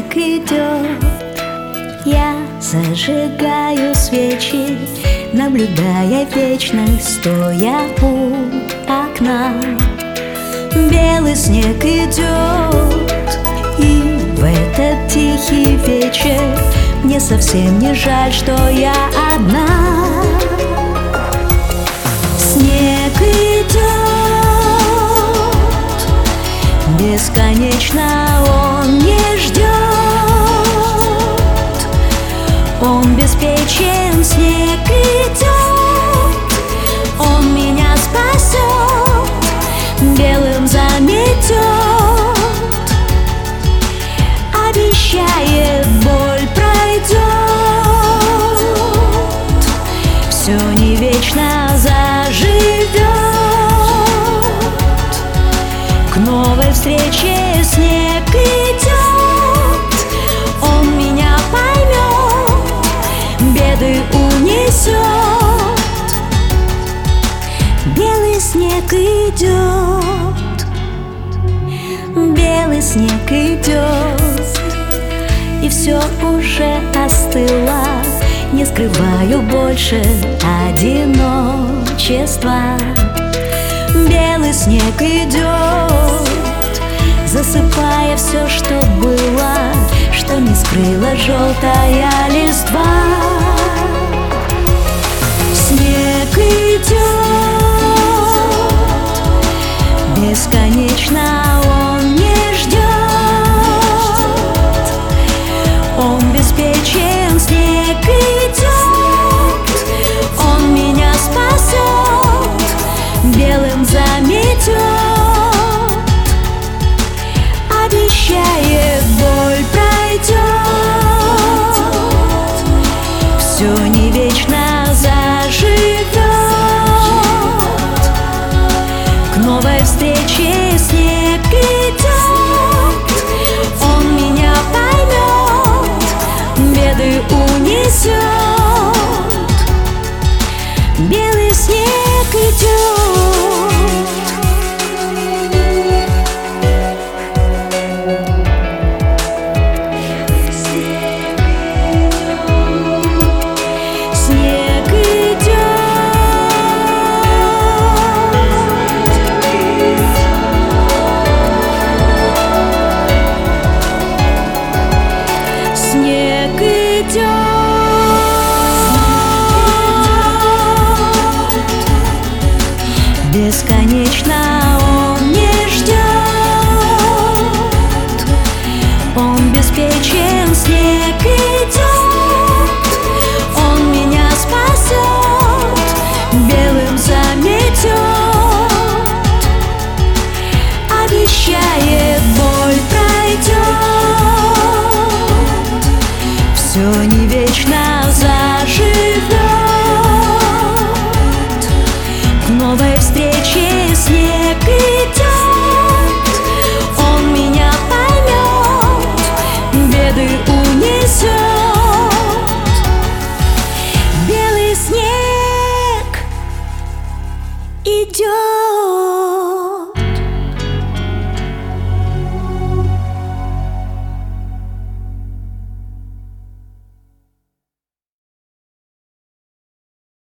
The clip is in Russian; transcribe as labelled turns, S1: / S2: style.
S1: снег идет. Я зажигаю свечи, наблюдая вечность, стоя у окна. Белый снег идет, и в этот тихий вечер мне совсем не жаль, что я одна. Снег идет, бесконечно он не ждет. Он беспечен, снег идет, он меня спасет, белым заметет, обещает, боль пройдет. Все не вечно заживет. К новой встрече снег идет, он меня поймет, беды унесет. Белый снег идет, белый снег идет, и все уже остыло. Не скрываю больше одиночества. Белый снег идет, засыпая все, что было, что не скрыла желтая листва. Снег идет, бесконечно он не ждет. Он беспечен, снег идет, он меня спасет, белым заметет, обещает, боль пройдет. Все не вечно заживет. К новой встрече снег идет, он меня поймет, беды унесет. Белый снег идет. Бесконечно он не ждет. Он беспечен, снег идет, он меня спасет, белым заметет, обещает, боль пройдет. Все не вечно заживет. К новой встрече снег идет, он меня поймет, беды унесет. Белый снег идет.